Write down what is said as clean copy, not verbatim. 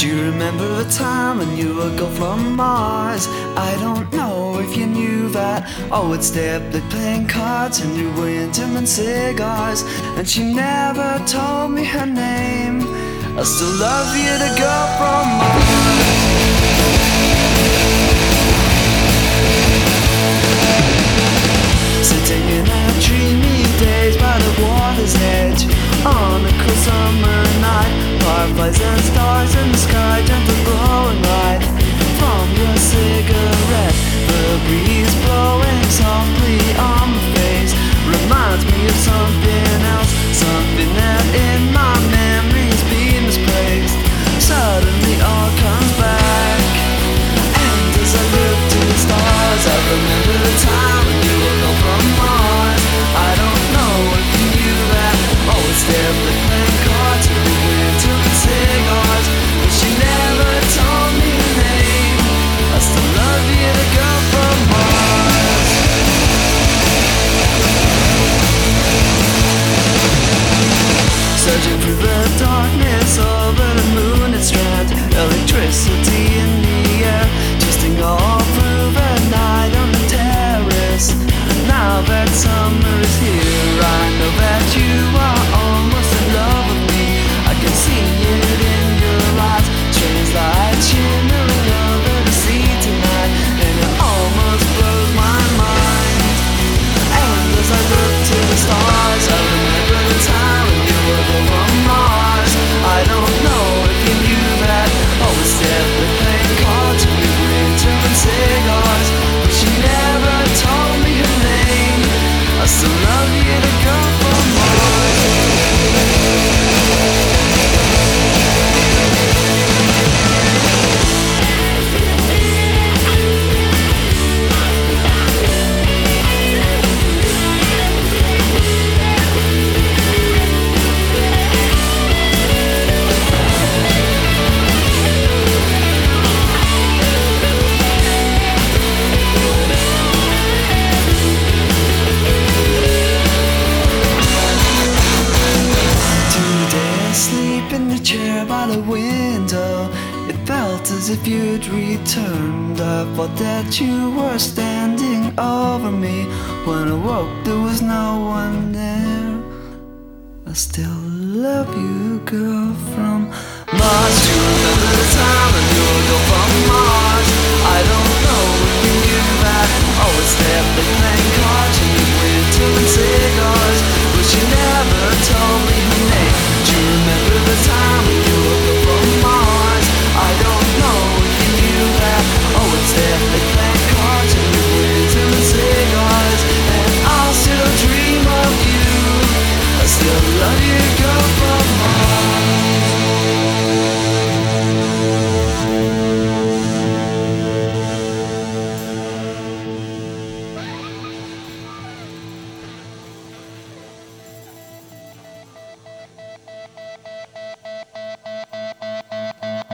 Do you remember the time when you would go from Mars? I don't know if you knew that. I would stay up late playing cards and you were into and cigars. And she never told me her name. I still love you, the girl from Mars. Sitting in our dreamy days by the water's edge, on a cool summer night, fireflies and stars in the sky, gentle glowing light from your cigarette. The breeze blowing softly on my face reminds me of something else, something that in my memories been misplaced. Suddenly all comes back, and as I look to the stars, I remember the time when you were gone from Mars. I don't know if you knew that. Always there with playing cards, and we went to cigars, but she never told me her name. I still love you, the girl from Mars. Searching through the darkness over the moonlit strand, electricity in the air, twisting all through the night on the terrace. Now that summer is here, I know that you are almost in love with me. I can see it in your eyes, strange light shimmering over the sea tonight, and it almost blows my mind. And as I look to the stars, I remember the time when you were from Mars. I don't know if you knew that. Always there with playing cards, we were into cigars, but she never told me her name. I still love you, the girl from Mars. In the chair by the window, it felt as if you'd returned. I thought that you were standing over me. When I woke, there was no one there. I still love you, girl from Mars.